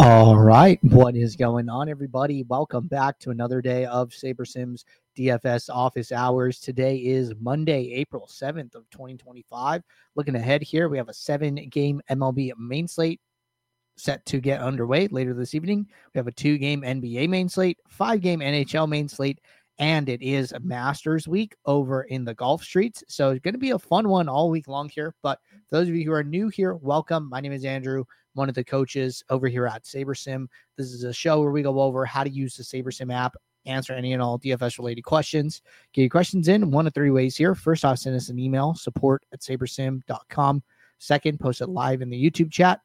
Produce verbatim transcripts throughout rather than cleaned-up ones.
All right, what is going on, everybody? Welcome back to another day of SaberSims D F S office hours. Today is Monday, April seventh of twenty twenty-five. Looking ahead here, we have a seven-game M L B main slate set to get underway later this evening. We have a two-game N B A main slate, five-game N H L main slate, and it is Masters Week over in the Gulf Streets. So it's going to be a fun one all week long here. But for those of you who are new here, welcome. My name is Andrew, one of the coaches over here at SaberSim. This is a show where we go over how to use the SaberSim app, answer any and all D F S related questions. Get your questions in one of three ways here. First off, send us an email, support at sabersim dot com. Second, post it live in the YouTube chat.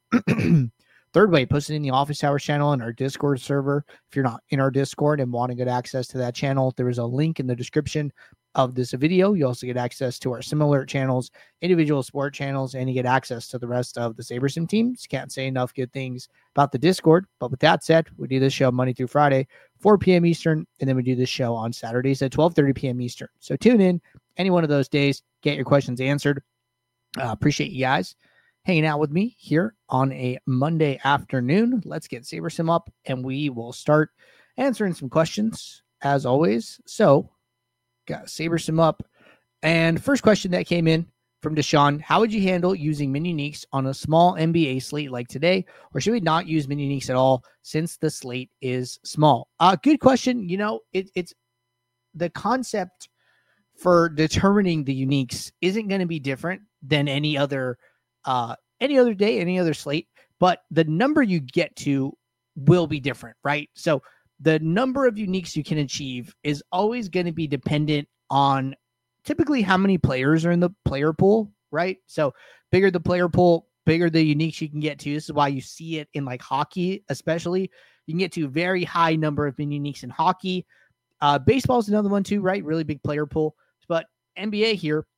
Third way, post it in the office hours channel in our Discord server. If you're not in our Discord and want to get access to that channel, there is a link in the description of this video. You also get access to our similar channels, individual sport channels, and you get access to the rest of the SaberSim teams. Can't say enough good things about the Discord. But with that said, we do this show Monday through Friday, four p.m. Eastern, and then we do this show on Saturdays at twelve thirty p.m. Eastern. So tune in any one of those days, get your questions answered. Uh, appreciate you guys hanging out with me here on a Monday afternoon. Let's get SaberSim up, and we will start answering some questions as always. So, got SaberSim up, and first question that came in from Deshaun: how would you handle using mini uniques on a small N B A slate like today, or should we not use mini uniques at all since the slate is small? Uh, good question. You know, it, it's the concept for determining the uniques isn't going to be different than any other uh, any other day, any other slate, but the number you get to will be different, right? So the number of uniques you can achieve is always going to be dependent on typically how many players are in the player pool, right? So bigger the player pool, bigger the uniques you can get to. This is why you see it in like hockey, especially. You can get to a very high number of mini uniques in hockey. Uh, baseball is another one too, right? Really big player pool. But N B A here,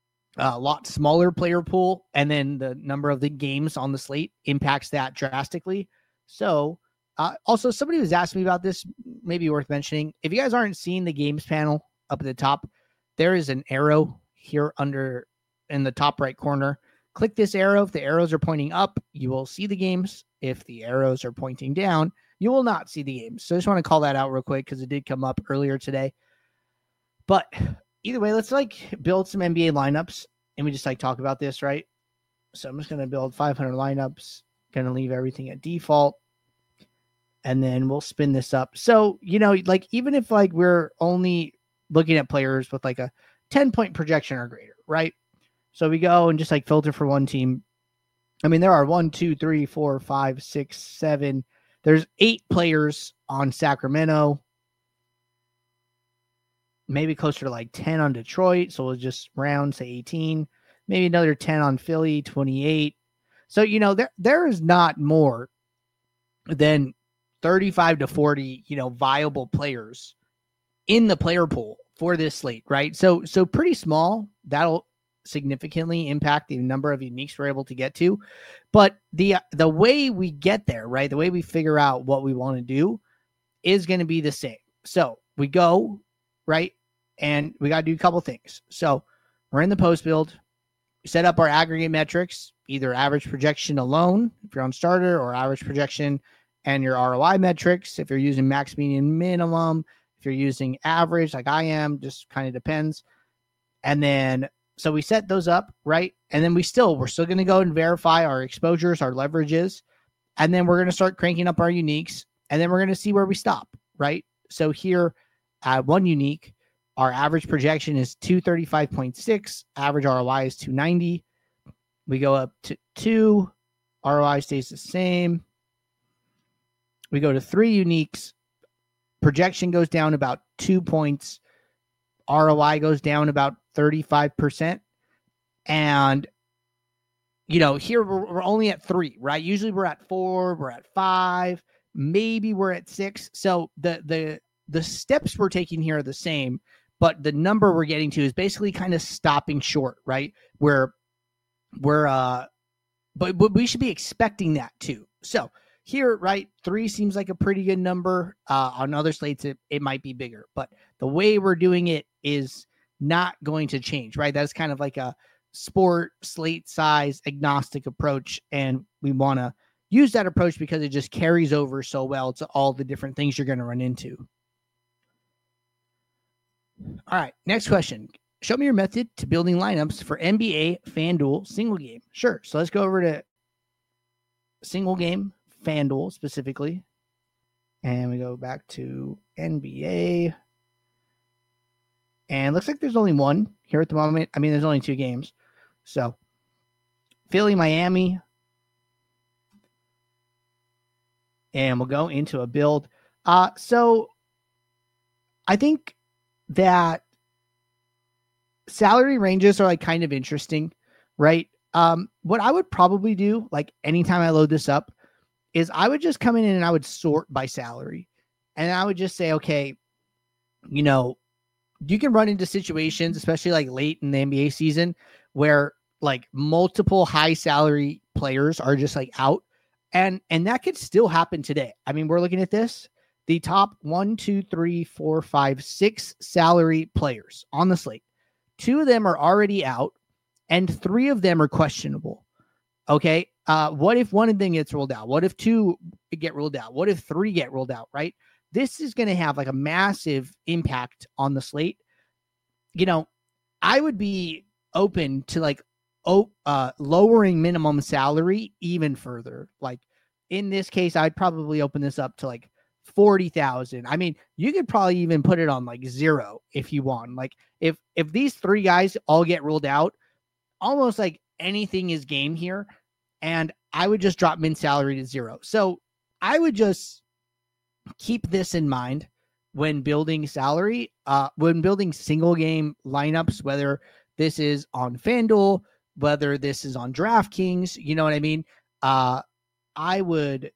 a lot smaller player pool, and then the number of the games on the slate impacts that drastically. So uh, also somebody was asking me about this, maybe worth mentioning. If you guys aren't seeing the games panel up at the top, there is an arrow here under in the top right corner. Click this arrow. If the arrows are pointing up, you will see the games. If the arrows are pointing down, you will not see the games. So I just want to call that out real quick because it did come up earlier today. But either way, let's like build some N B A lineups and we just like talk about this, right? So I'm just going to build five hundred lineups, going to leave everything at default, and then we'll spin this up. So, you know, like even if like we're only looking at players with like a ten point projection or greater, right? So we go and just like filter for one team. I mean, there are one, two, three, four, five, six, seven. There's eight players on Sacramento. Maybe closer to like ten on Detroit. So we'll just round, say eighteen. Maybe another ten on Philly, twenty-eight. So, you know, there there is not more than thirty-five to forty, you know, viable players in the player pool for this slate, right? So, so pretty small. That'll significantly impact the number of uniques we're able to get to. But the the way we get there, right, the way we figure out what we want to do is going to be the same. So we go, right, and we got to do a couple things. So we're in the post build. We set up our aggregate metrics, either average projection alone, if you're on starter, or average projection and your R O I metrics, if you're using max, median, minimum, if you're using average like I am, just kind of depends. And then, so we set those up, right? And then we still, we're still going to go and verify our exposures, our leverages, and then we're going to start cranking up our uniques, and then we're going to see where we stop, right? So here at one unique, our average projection is two thirty-five point six. Average R O I is two ninety. We go up to two. R O I stays the same. We go to three uniques. Projection goes down about two points. R O I goes down about thirty-five percent. And, you know, here we're, we're only at three, right? Usually we're at four, we're at five, maybe we're at six. So the the the steps we're taking here are the same, but the number we're getting to is basically kind of stopping short, right? Where we're, uh, but, but we should be expecting that too. So here, right, three seems like a pretty good number. Uh, on other slates, it, it might be bigger, but the way we're doing it is not going to change, right? That's kind of like a sport slate size agnostic approach, and we want to use that approach because it just carries over so well to all the different things you're going to run into. All right, next question. Show me your method to building lineups for N B A FanDuel single game. Sure. So let's go over to single game FanDuel specifically. And we go back to N B A. And it looks like there's only one here at the moment. I mean, there's only two games. So Philly, Miami. And we'll go into a build. Uh, so I think that salary ranges are like kind of interesting, right? Um, what I would probably do, like anytime I load this up, is I would just come in and I would sort by salary. And I would just say, okay, you know, you can run into situations, especially like late in the N B A season, where like multiple high salary players are just like out. And and that could still happen today. I mean, we're looking at this. The top one, two, three, four, five, six salary players on the slate. Two of them are already out, and three of them are questionable. Okay. Uh, what if one of them gets ruled out? What if two get ruled out? What if three get ruled out? Right. This is going to have like a massive impact on the slate. You know, I would be open to like oh, uh, lowering minimum salary even further. Like in this case, I'd probably open this up to like forty thousand. I mean, you could probably even put it on like zero if you want. Like if, if these three guys all get ruled out, almost like anything is game here. And I would just drop min salary to zero. So I would just keep this in mind when building salary, uh, when building single game lineups, whether this is on FanDuel, whether this is on DraftKings, you know what I mean? Uh, I would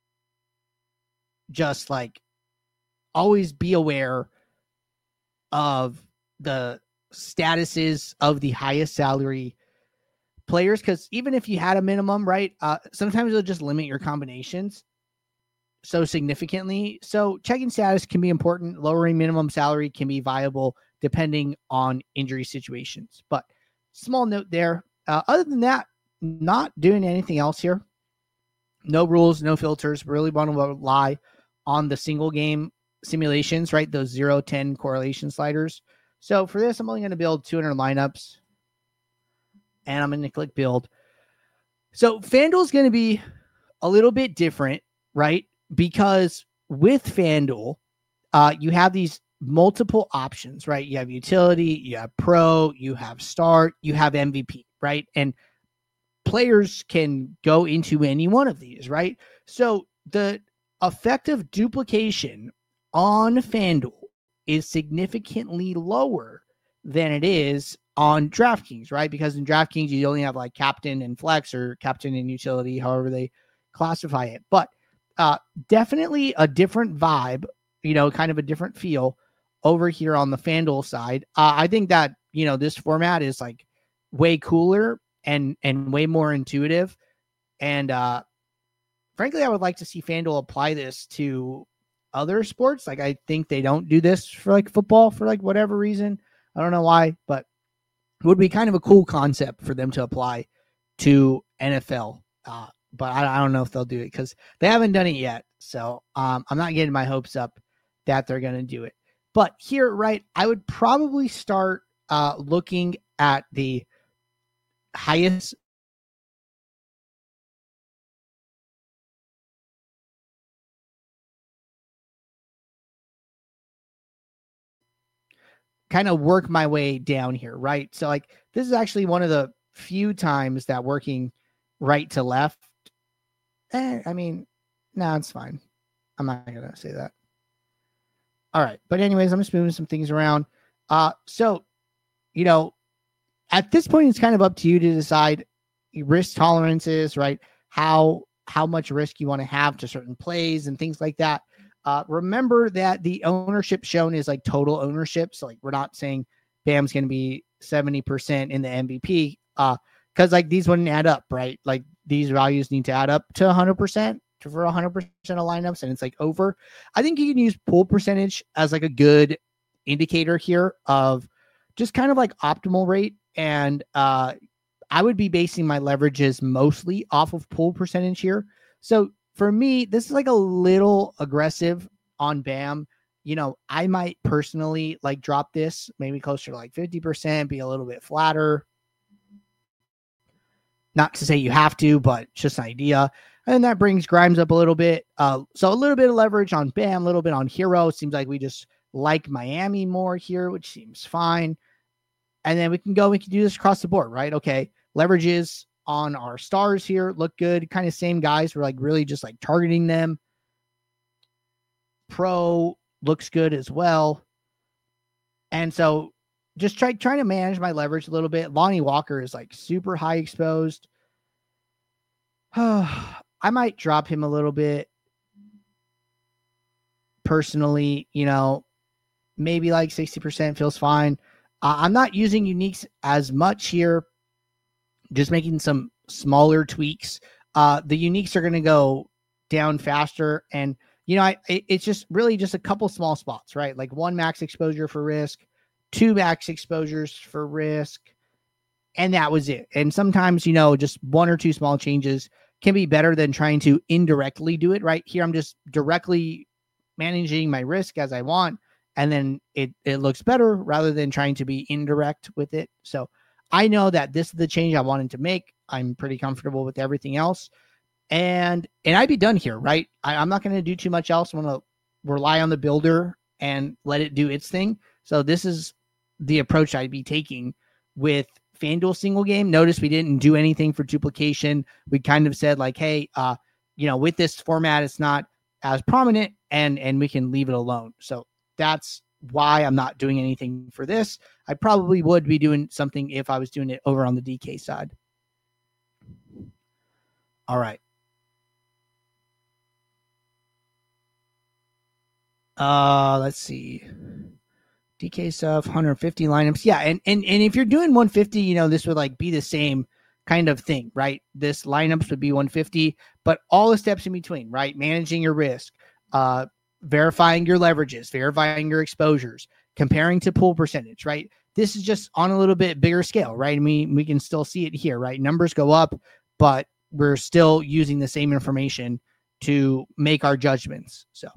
just like always be aware of the statuses of the highest salary players, because even if you had a minimum, right, uh, sometimes it'll just limit your combinations so significantly. So checking status can be important. Lowering minimum salary can be viable depending on injury situations. But small note there. Uh, other than that, not doing anything else here. No rules, no filters. Really want to rely on the single game simulations, right? Those zero, ten correlation sliders. So for this, I'm only going to build two hundred lineups. And I'm going to click build. So FanDuel is going to be a little bit different, right? Because with FanDuel, uh, you have these multiple options, right? You have utility, you have pro, you have start, you have M V P, right? And players can go into any one of these, right? So the effective duplication on FanDuel is significantly lower than it is on DraftKings, right? Because in DraftKings, you only have like captain and flex, or captain and utility, however they classify it. But uh, definitely a different vibe, you know, kind of a different feel over here on the FanDuel side. Uh, I think that, you know, this format is like way cooler and, and way more intuitive. And uh, frankly, I would like to see FanDuel apply this to other sports. Like, I think they don't do this for like football for like whatever reason. I don't know why, but it would be kind of a cool concept for them to apply to N F L. Uh, but I, I don't know if they'll do it because they haven't done it yet. So um, I'm not getting my hopes up that they're going to do it. But here, right, I would probably start uh, looking at the highest kind of work my way down here, right? So like this is actually one of the few times that working right to left. Eh, I mean, no, it's fine. I'm not going to say that. All right. But anyways, I'm just moving some things around. Uh, so, you know, at this point, it's kind of up to you to decide your risk tolerances, right? How, how much risk you want to have to certain plays and things like that. Uh, remember that the ownership shown is like total ownership. So like, we're not saying Bam's going to be seventy percent in the M V P. Uh, cause like these wouldn't add up, right? Like these values need to add up to one hundred percent for one hundred percent of lineups. And it's like over. I think you can use pool percentage as like a good indicator here of just kind of like optimal rate. And uh, I would be basing my leverages mostly off of pool percentage here. So for me, this is like a little aggressive on Bam. You know, I might personally like drop this maybe closer to like fifty percent, be a little bit flatter. Not to say you have to, but just an idea. And that brings Grimes up a little bit. Uh, so a little bit of leverage on Bam, a little bit on Hero. It seems like we just like Miami more here, which seems fine. And then we can go, we can do this across the board, right? Okay. Leverages on our stars here look good. Kind of same guys. We're like really just like targeting them. Pro looks good as well. And so just try trying to manage my leverage a little bit. Lonnie Walker is like super high exposed. I might drop him a little bit. Personally, you know, maybe like sixty percent feels fine. Uh, I'm not using uniques as much here. Just making some smaller tweaks. Uh, the uniques are going to go down faster. And, you know, I, it, it's just really just a couple small spots, right? Like one max exposure for risk, two max exposures for risk, and that was it. And sometimes, you know, just one or two small changes can be better than trying to indirectly do it. Right here, I'm just directly managing my risk as I want, and then it, it looks better rather than trying to be indirect with it. So I know that this is the change I wanted to make. I'm pretty comfortable with everything else. And and I'd be done here, right? I, I'm not going to do too much else. I'm going to rely on the builder and let it do its thing. So this is the approach I'd be taking with FanDuel single game. Notice we didn't do anything for duplication. We kind of said like, hey, uh, you know, with this format, it's not as prominent, and and we can leave it alone. So that's why I'm not doing anything for this. I probably would be doing something if I was doing it over on the D K side. All right. Uh, let's see. D K stuff, one hundred fifty lineups. Yeah, and, and and if you're doing one fifty, you know, this would like be the same kind of thing, right? This lineups would be one fifty, but all the steps in between, right? Managing your risk, uh, verifying your leverages, verifying your exposures, comparing to pool percentage, right? This is just on a little bit bigger scale, right? I mean, we can still see it here, right? Numbers go up, but we're still using the same information to make our judgments. So,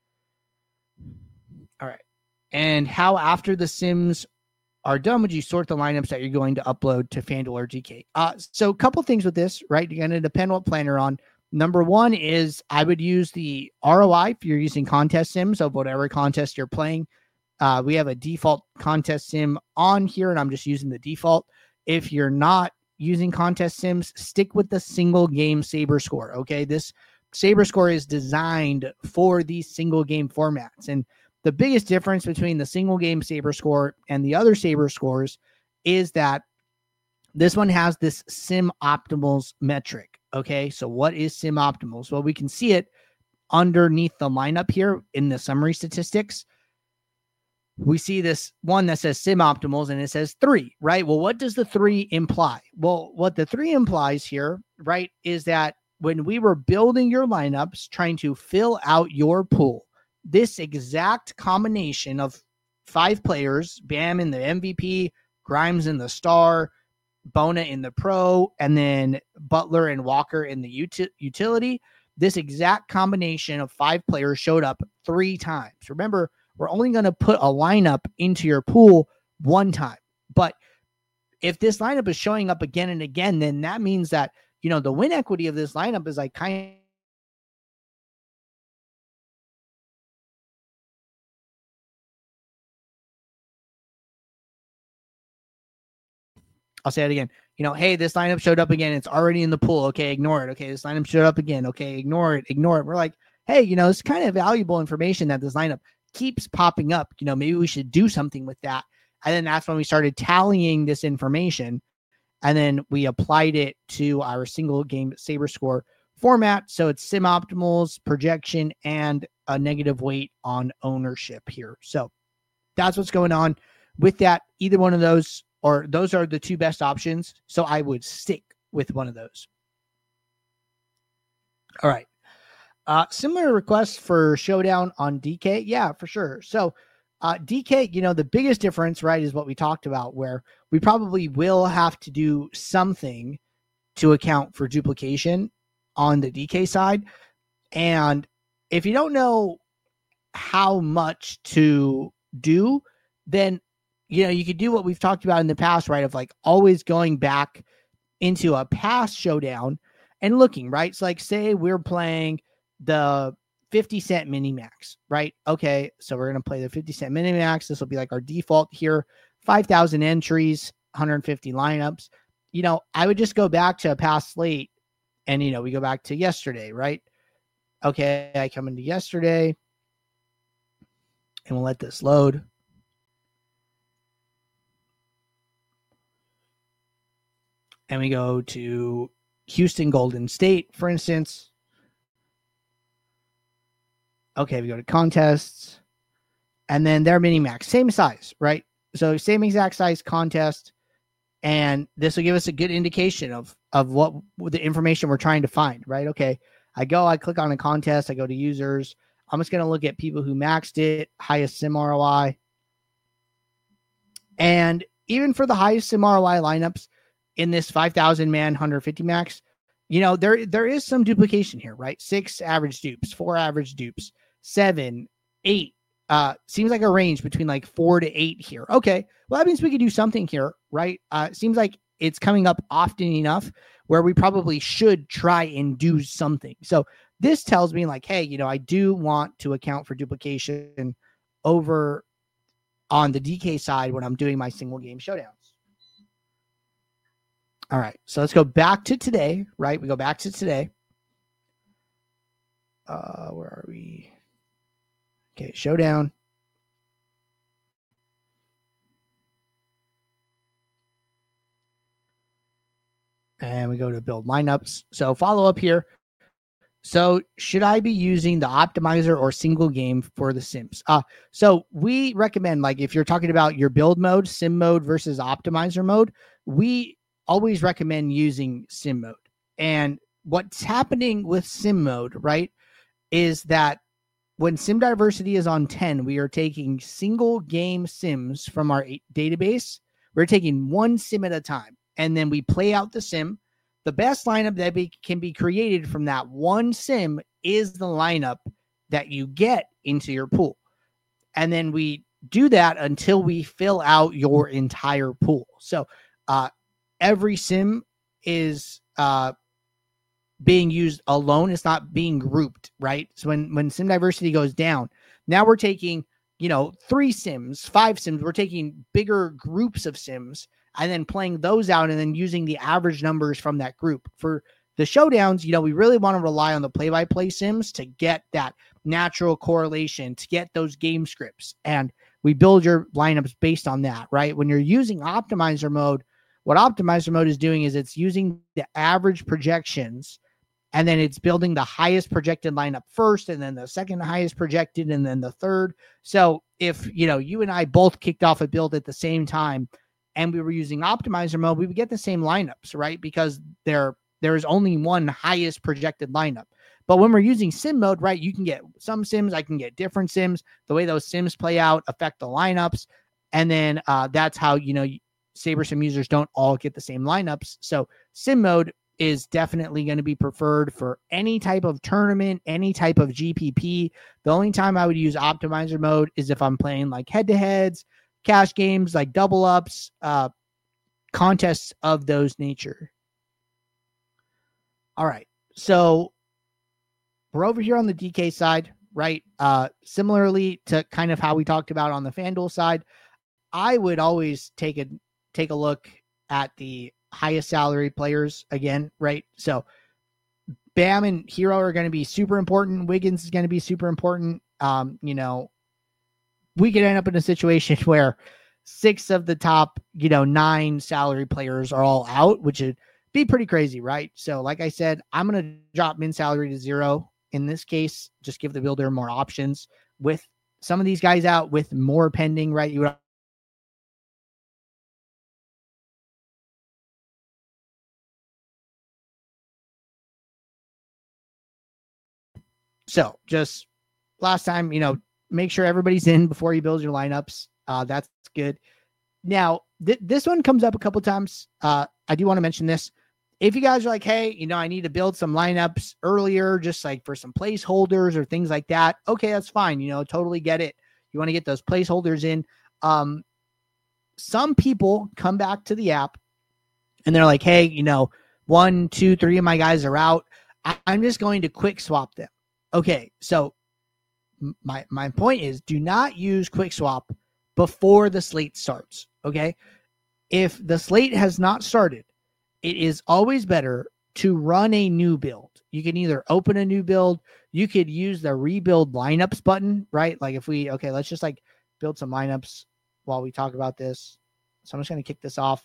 all right. And how after the sims are done would you sort the lineups that you're going to upload to FanDuel or D K? Uh, so a couple things with this, right? You're going to depend what plan you're on. Number one is I would use the R O I if you're using contest sims of whatever contest you're playing. Uh, we have a default contest sim on here, and I'm just using the default. If you're not using contest sims, stick with the single game Saber score. Okay, this Saber score is designed for these single game formats, and the biggest difference between the single game Saber score and the other Saber scores is that this one has this sim optimals metric. Okay, so what is sim optimals? Well, we can see it underneath the lineup here in the summary statistics. We see this one that says sim optimals and it says three, right? Well, what does the three imply? Well, what the three implies here, right, is that when we were building your lineups, trying to fill out your pool, this exact combination of five players, Bam in the M V P, Grimes in the star, Bona in the pro, and then Butler and Walker in the uti- utility, this exact combination of five players showed up three times. Remember, we're only going to put a lineup into your pool one time. But if this lineup is showing up again and again, then that means that, you know, the win equity of this lineup is like kind of I'll say it again. You know, hey, this lineup showed up again. It's already in the pool. Okay, ignore it. Okay, this lineup showed up again. Okay, ignore it. Ignore it. We're like, hey, you know, it's kind of valuable information that this lineup keeps popping up. You know, maybe we should do something with that. And then that's when we started tallying this information. And then we applied it to our single game Saber score format. So it's sim optimals, projection, and a negative weight on ownership here. So that's what's going on with that. Either one of those, or those are the two best options. So I would stick with one of those. All right. Uh, similar requests for Showdown on D K. Yeah, for sure. So uh, D K, you know, the biggest difference, right, is what we talked about, where we probably will have to do something to account for duplication. on the D K side. And if you don't know how much to do, then, you know, you could do what we've talked about in the past, right? Of like always going back into a past showdown and looking, right? So like say we're playing the fifty cent mini max, right? Okay. So we're going to play the fifty cent mini max. This will be like our default here, five thousand entries, one hundred fifty lineups. You know, I would just go back to a past slate and, you know, we go back to yesterday, right? Okay. I come into yesterday and we'll let this load. And we go to Houston Golden State, for instance. Okay, we go to contests. And then their mini max, same size, right? So same exact size contest. And this will give us a good indication of, of what the information we're trying to find, right? Okay, I go, I click on a contest, I go to users. I'm just going to look at people who maxed it, highest sim R O I. And even for the highest sim R O I lineups in this five thousand man, one hundred fifty max, you know, there there is some duplication here, right? Six average dupes, four average dupes, seven, eight. Uh, seems like a range between like four to eight here. Okay, well, that means we could do something here, right? Uh, seems like it's coming up often enough where we probably should try and do something. So this tells me like, hey, you know, I do want to account for duplication over on the D K side when I'm doing my single game showdowns. All right, so let's go back to today, right? We go back to today. Uh, where are we? Okay, showdown. And we go to build lineups. So follow up here. So should I be using the optimizer or single game for the sims? Uh, so we recommend, like if you're talking about your build mode, sim mode versus optimizer mode, we always recommend using sim mode. And what's happening with sim mode, right, is that when sim diversity is on ten, we are taking single game sims from our database. We're taking one sim at a time, and then we play out the sim. The best lineup that be, can be created from that one sim is the lineup that you get into your pool. And then we do that until we fill out your entire pool. So uh, every sim is uh, being used alone. It's not being grouped, right? So when, when sim diversity goes down, now we're taking, you know, three sims, five sims. We're taking bigger groups of sims and then playing those out and then using the average numbers from that group. For the showdowns, you know, we really want to rely on the play-by-play sims to get that natural correlation, to get those game scripts. And we build your lineups based on that, right? When you're using optimizer mode, what optimizer mode is doing is it's using the average projections, and then it's building the highest projected lineup first, and then the second highest projected, and then the third. So if, you know, you and I both kicked off a build at the same time, and we were using optimizer mode, we would get the same lineups, right? Because there, there is only one highest projected lineup. But when we're using sim mode, right, you can get some sims, I can get different sims. The way those sims play out affect the lineups. And then uh, that's how, you know, SaberSim users don't all get the same lineups. So sim mode is definitely going to be preferred for any type of tournament, any type of G P P. The only time I would use optimizer mode is if I'm playing like head-to-heads, cash games, like double ups, uh, contests of those nature. All right. So we're over here on the D K side, right? Uh, similarly to kind of how we talked about on the FanDuel side, I would always take a, take a look at the highest salary players again, right? So Bam and Hero are going to be super important. Wiggins is going to be super important. Um, you know, we could end up in a situation where six of the top, you know, nine salary players are all out, which would be pretty crazy, right? So like I said, I'm going to drop min salary to zero in this case, just give the builder more options with some of these guys out with more pending, right? You would So just last time, you know, make sure everybody's in before you build your lineups. Uh, that's good. Now, th- this one comes up a couple times. Uh, I do want to mention this. if you guys are like, hey, you know, I need to build some lineups earlier, just like for some placeholders or things like that. Okay, that's fine. You know, totally get it. You want to get those placeholders in. Um, some people come back to the app and they're like, hey, you know, one, two, three of my guys are out. I- I'm just going to quick swap them. Okay, so my my point is, do not use quick swap before the slate starts. Okay, if the slate has not started, it is always better to run a new build. You can either open a new build, you could use the rebuild lineups button, right? Like if we, okay, let's just like build some lineups while we talk about this. So I'm just going to kick this off.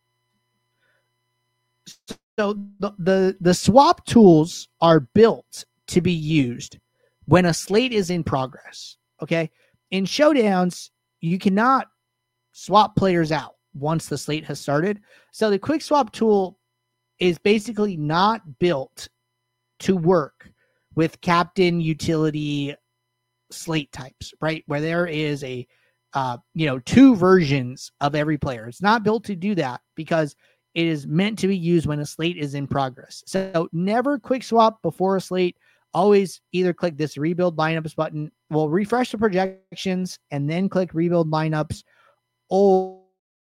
So the, the, the swap tools are built to be used when a slate is in progress. Okay. In showdowns, you cannot swap players out once the slate has started. So the quick swap tool is basically not built to work with captain utility slate types, right? Where there is a, uh, you know, two versions of every player. It's not built to do that because it is meant to be used when a slate is in progress. So never quick swap before a slate. Always either click this rebuild lineups button. We'll refresh the projections and then click rebuild lineups. Or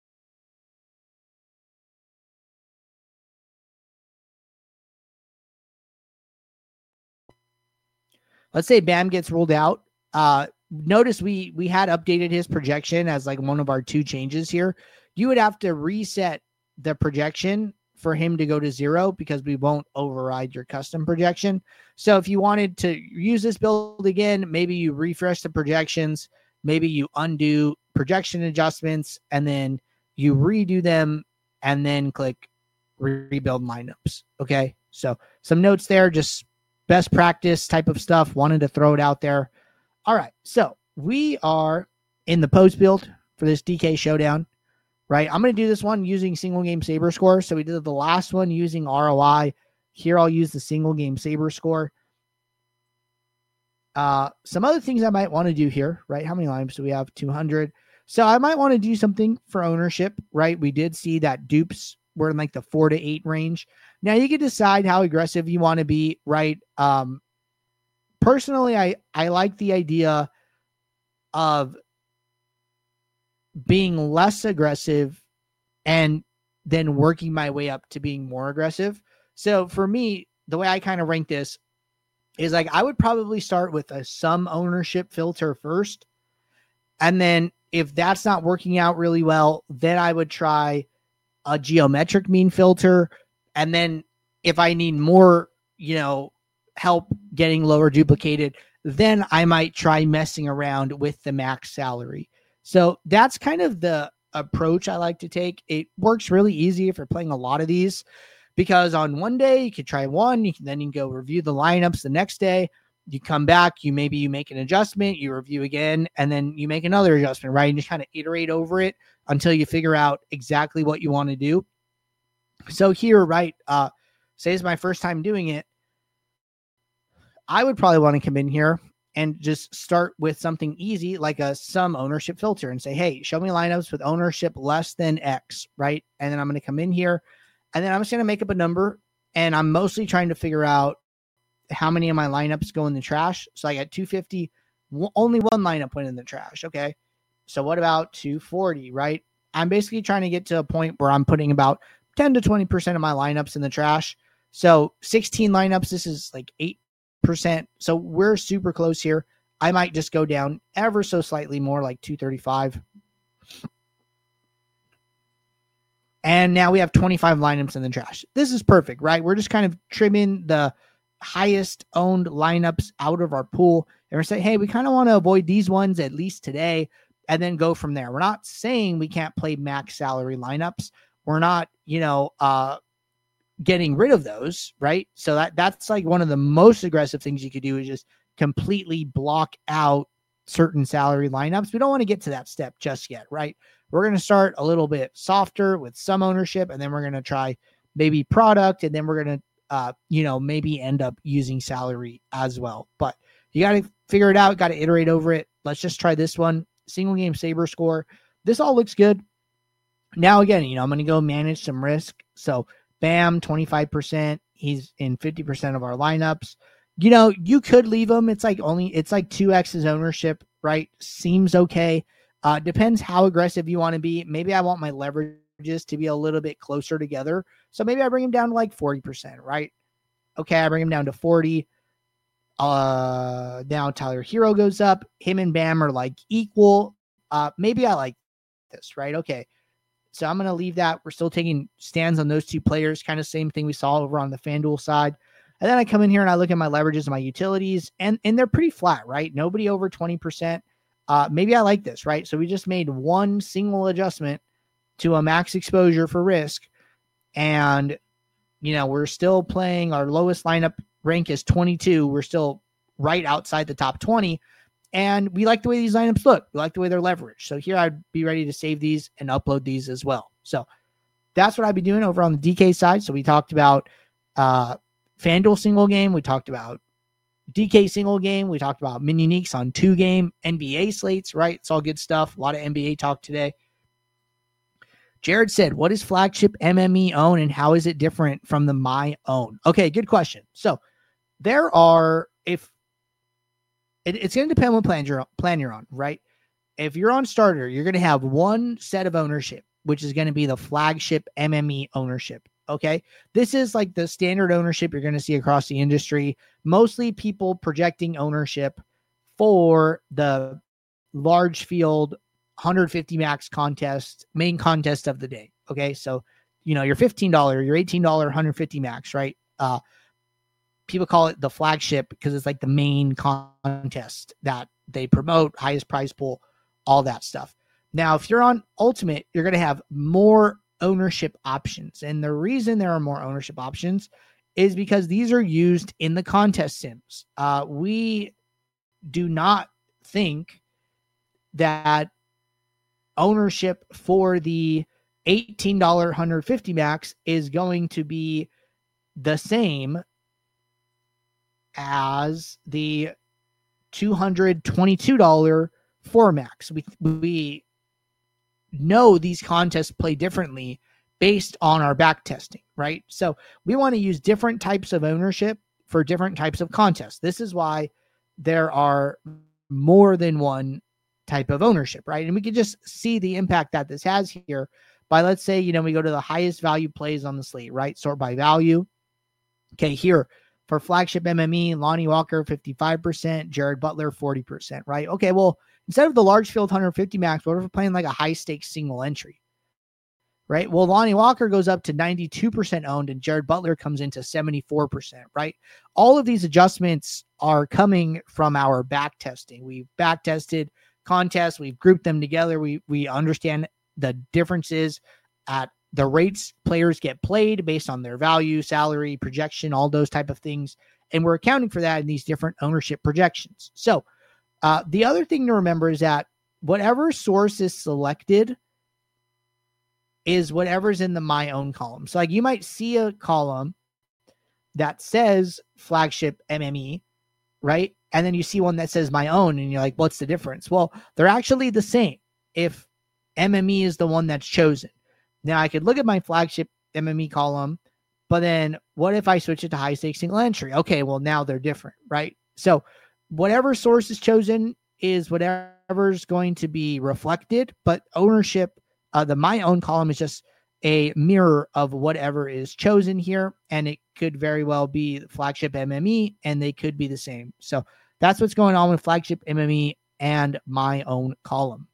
let's say Bam gets ruled out. Uh, notice we we had updated his projection as like one of our two changes here. You would have to reset the projection for him to go to zero because we won't override your custom projection. So if you wanted to use this build again, maybe you refresh the projections, maybe you undo projection adjustments, and then you redo them and then click rebuild lineups. Okay. So some notes there, just best practice type of stuff. Wanted to throw it out there. All right. So we are in the post build for this D K showdown, right? I'm going to do this one using single game saber score. So we did the last one using R O I. Here I'll use the single game saber score. Uh, some other things I might want to do here, right? How many limes do we have? two hundred. So I might want to do something for ownership, right? We did see that dupes were in like the four to eight range. Now you can decide how aggressive you want to be, right? Um, personally, I, I like the idea of being less aggressive and then working my way up to being more aggressive. So for me, the way I kind of rank this is like, I would probably start with a some ownership filter first. And then if that's not working out really well, then I would try a geometric mean filter. And then if I need more, you know, help getting lower duplicated, then I might try messing around with the max salary. So that's kind of the approach I like to take. It works really easy if you're playing a lot of these, because on one day you could try one, you can then you can go review the lineups the next day. You come back, you maybe you make an adjustment, you review again, and then you make another adjustment, right? And just kind of iterate over it until you figure out exactly what you want to do. So here, right, uh, say it's my first time doing it, I would probably want to come in here and just start with something easy like a sum ownership filter and say, hey, show me lineups with ownership less than X, right? And then I'm going to come in here and then I'm just going to make up a number, and I'm mostly trying to figure out how many of my lineups go in the trash. So I got two fifty, only one lineup went in the trash. Okay. So what about two forty, right? I'm basically trying to get to a point where I'm putting about ten to twenty percent of my lineups in the trash. So sixteen lineups, this is like eight percent. So we're super close here. I might just go down ever so slightly more, like two thirty-five. And now we have twenty-five lineups in the trash. This is perfect, right? We're just kind of trimming the highest owned lineups out of our pool. And we're saying, hey, we kind of want to avoid these ones at least today, and then go from there. We're not saying we can't play max salary lineups. We're not, you know, uh, getting rid of those, right? So that that's like one of the most aggressive things you could do is just completely block out certain salary lineups. We don't want to get to that step just yet, right? We're going to start a little bit softer with some ownership, and then we're going to try maybe product, and then we're going to, uh, you know, maybe end up using salary as well. But you got to figure it out, got to iterate over it. Let's just try this one. Single game saber score. This all looks good. Now, again, you know, I'm going to go manage some risk. So Bam, twenty-five percent. He's in fifty percent of our lineups. You know, you could leave him. It's like only, it's like two X his ownership, right? Seems okay. Uh, depends how aggressive you want to be. Maybe I want my leverages to be a little bit closer together. So maybe I bring him down to like forty percent, right? Okay, I bring him down to forty. Uh, now Tyler Hero goes up. Him and Bam are like equal. Uh, maybe I like this, right? Okay. So I'm going to leave that. We're still taking stands on those two players. Kind of same thing we saw over on the FanDuel side. And then I come in here and I look at my leverages and my utilities, and, and they're pretty flat, right? Nobody over twenty percent. Uh, maybe I like this, right? So we just made one single adjustment to a max exposure for risk. And, you know, we're still playing, our lowest lineup rank is twenty-two. We're still right outside the top twenty. And we like the way these lineups look. We like the way they're leveraged. So here I'd be ready to save these and upload these as well. So that's what I'd be doing over on the D K side. So we talked about uh, FanDuel single game. We talked about D K single game. We talked about mini uniques on two game N B A slates, right? It's all good stuff. A lot of N B A talk today. Jared said, what is flagship M M E own and how is it different from the my own? Okay, good question. So there are, if it, it's going to depend on what plan you're, plan you're on, right? If you're on starter, you're going to have one set of ownership, which is going to be the flagship M M E ownership. Okay. This is like the standard ownership you're going to see across the industry. Mostly people projecting ownership for the large field one hundred fifty max contest, main contest of the day. Okay. So, you know, your fifteen dollars, your eighteen dollars, one hundred fifty max, right? Uh, people call it the flagship because it's like the main contest that they promote, highest prize pool, all that stuff. Now, if you're on Ultimate, you're going to have more ownership options. And the reason there are more ownership options is because these are used in the contest sims. Uh, we do not think that ownership for the eighteen dollars one hundred fifty max is going to be the same as the two hundred twenty-two dollars four max. We, we know these contests play differently based on our back testing, right? So we want to use different types of ownership for different types of contests. This is why there are more than one type of ownership, right? And we can just see the impact that this has here by, let's say, you know, we go to the highest value plays on the slate, right? Sort by value. Okay, here for flagship M M E, Lonnie Walker, fifty-five percent, Jared Butler, forty percent, right? Okay, well, instead of the large field one hundred fifty max, what if we're playing like a high stakes single entry, right? Well, Lonnie Walker goes up to ninety-two percent owned and Jared Butler comes into seventy-four percent, right? All of these adjustments are coming from our back testing. We've back tested contests. We've grouped them together. We, we understand the differences at the rates players get played based on their value, salary, projection, all those type of things. And we're accounting for that in these different ownership projections. So uh, the other thing to remember is that whatever source is selected is whatever's in the my own column. So like you might see a column that says flagship M M E, right? And then you see one that says my own and you're like, what's the difference? Well, they're actually the same if M M E is the one that's chosen. Now I could look at my flagship M M E column, but then what if I switch it to high stakes single entry? Okay, well now they're different, right? So whatever source is chosen is whatever's going to be reflected, but ownership, uh, the my own column is just a mirror of whatever is chosen here. And it could very well be flagship M M E and they could be the same. So that's what's going on with flagship M M E and my own column.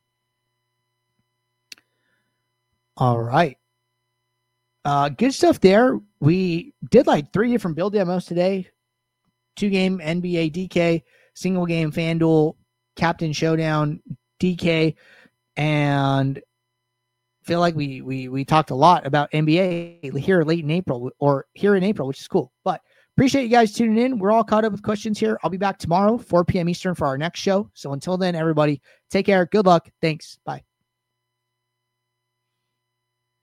All right. Uh, good stuff there. We did like three different build demos today. Two game N B A D K, single game FanDuel, Captain Showdown D K, and feel like we we we talked a lot about N B A here late in April or here in April, which is cool. But appreciate you guys tuning in. We're all caught up with questions here. I'll be back tomorrow, four p.m. Eastern for our next show. So until then, everybody, take care. Good luck. Thanks. Bye.